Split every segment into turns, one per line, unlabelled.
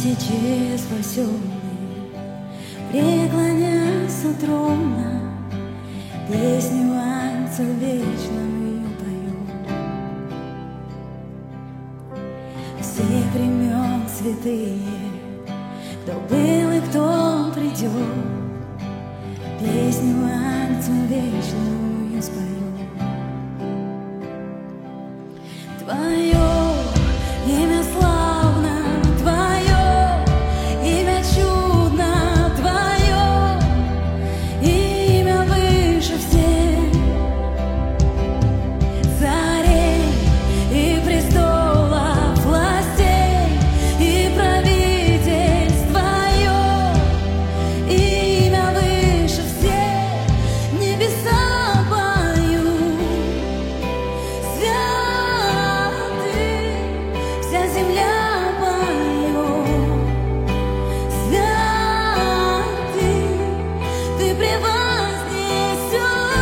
Тысячи спасенных преклонясь у трона, песню ангел вечную поют. Всех времен святые, кто был и кто придет, песню ангел вечную споют. Твое имя славно, Твое имя чудно, Твое имя выше всех царей и престолов, властей и правительств. Твое имя выше всех, небеса поют. Вся земля поет, святый, ты превознесен,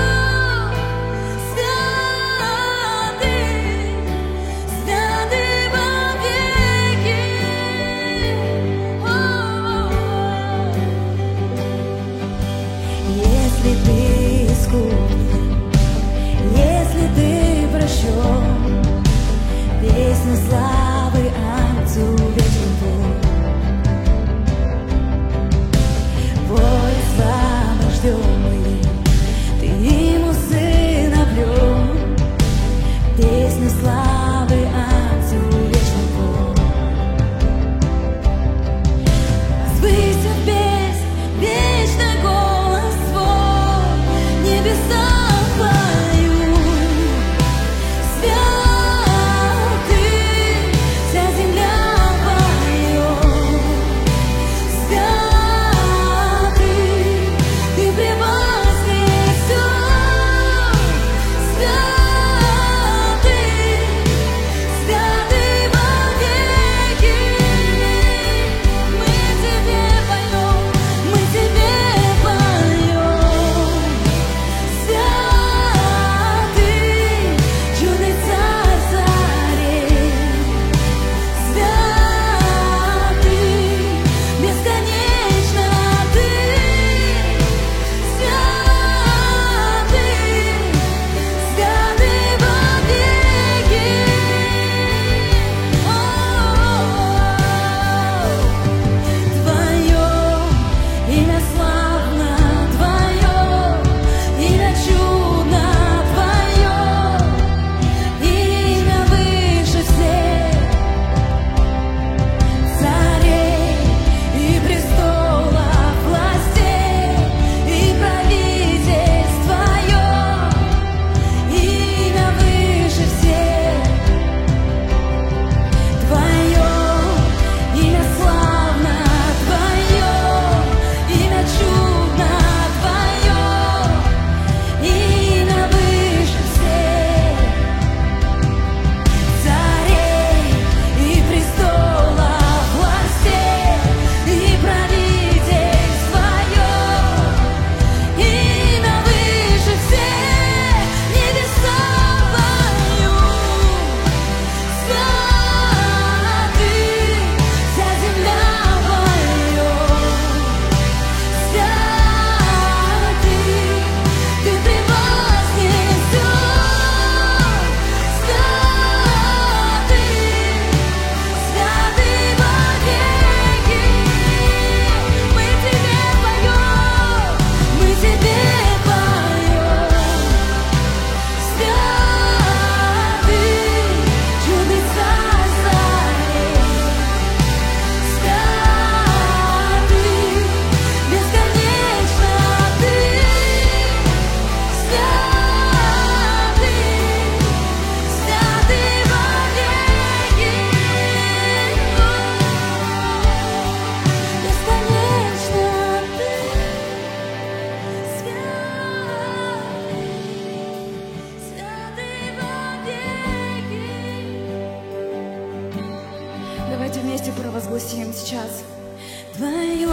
святый во веки. Если ты искуплен, если ты прощен, песня славы Отцу вечному. Бой освобожденный, ты ему усыновлен, песня славы Отцу вечному. Возвысив песнь, вечный голос свой, небеса поют. Давайте вместе провозгласим сейчас. Твое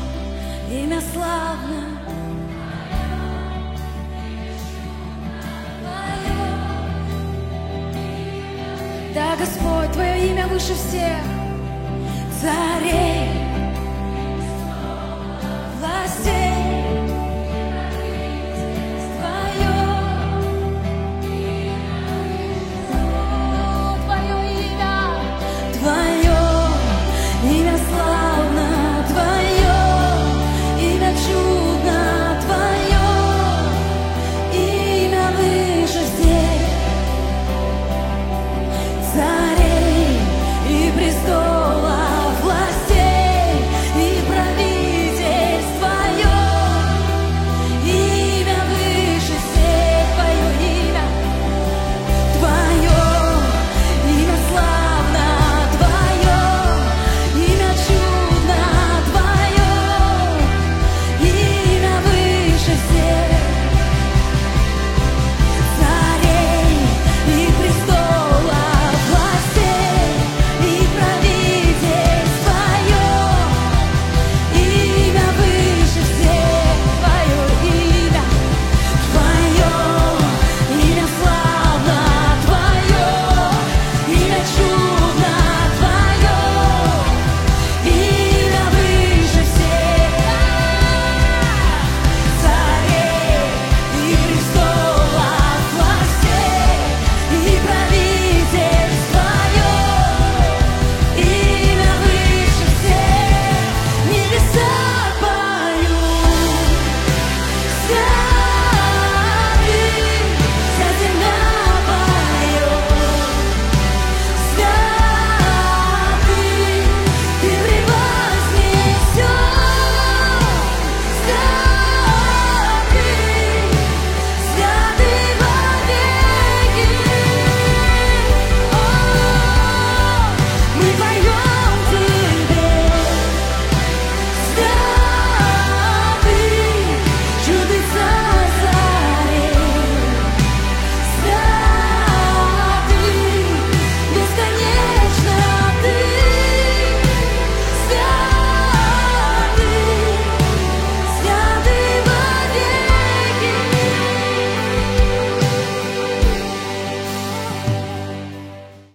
имя славно, да, Господь, Твое имя выше всех царей